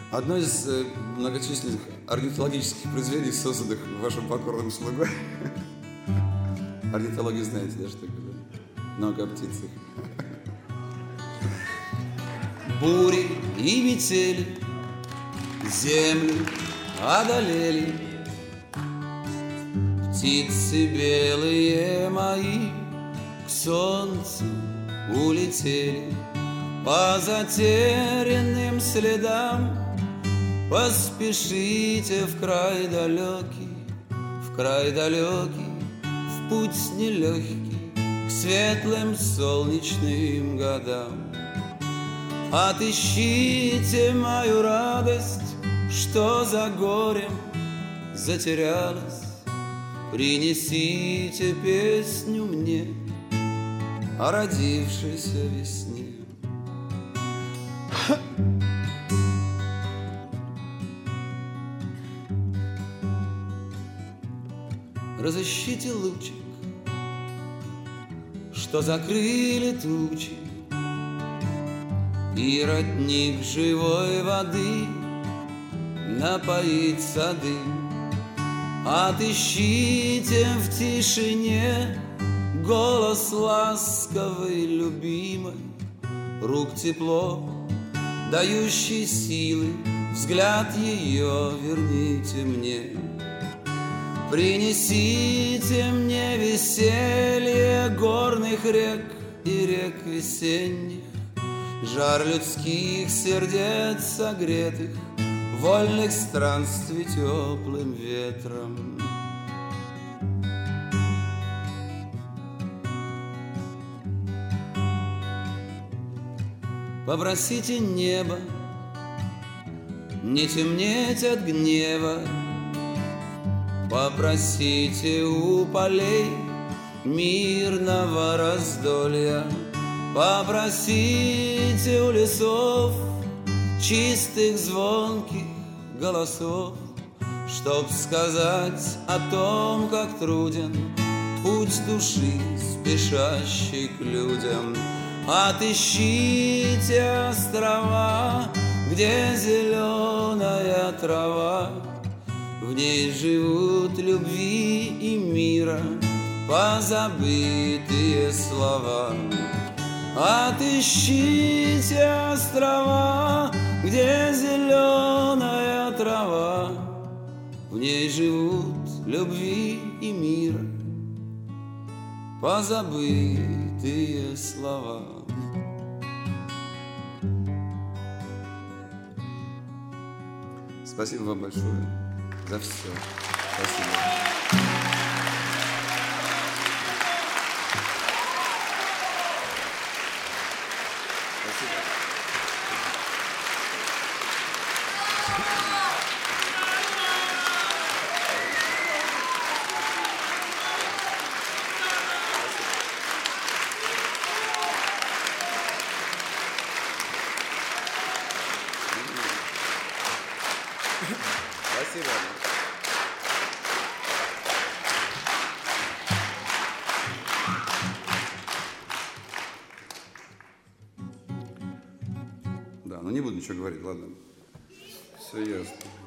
Одно из многочисленных орнитологических произведений, созданных вашим покорным слугой. Орнитологию знаете, да, что такое? Много о птицах. Бури и метели землю одолели, птицы белые мои к солнцу улетели. По затерянным следам поспешите в край далекий, в край далекий, в путь нелегкий, к светлым солнечным годам. Отыщите мою радость, что за горем затерялась, принесите песню мне о родившейся весне. Разыщите лучик, что закрыли тучи, и родник живой воды напоит сады. Отыщите в тишине голос ласковый, любимый, рук тепло, дающий силы, взгляд ее верните мне. Принесите мне веселье горных рек и рек весенних, жар людских сердец согретых, вольных странствий теплым ветром. Попросите небо не темнеть от гнева, попросите у полей мирного раздолья, попросите у лесов чистых звонких голосов, чтоб сказать о том, как труден путь души, спешащей к людям. Отыщите острова, где зеленая трава, в ней живут любви и мира позабытые слова. Отыщите острова, где зеленая трава, в ней живут любви и мира позабытые слова. Спасибо вам большое за все. Спасибо. Спасибо. Да, ну не буду ничего говорить, ладно. Все ясно.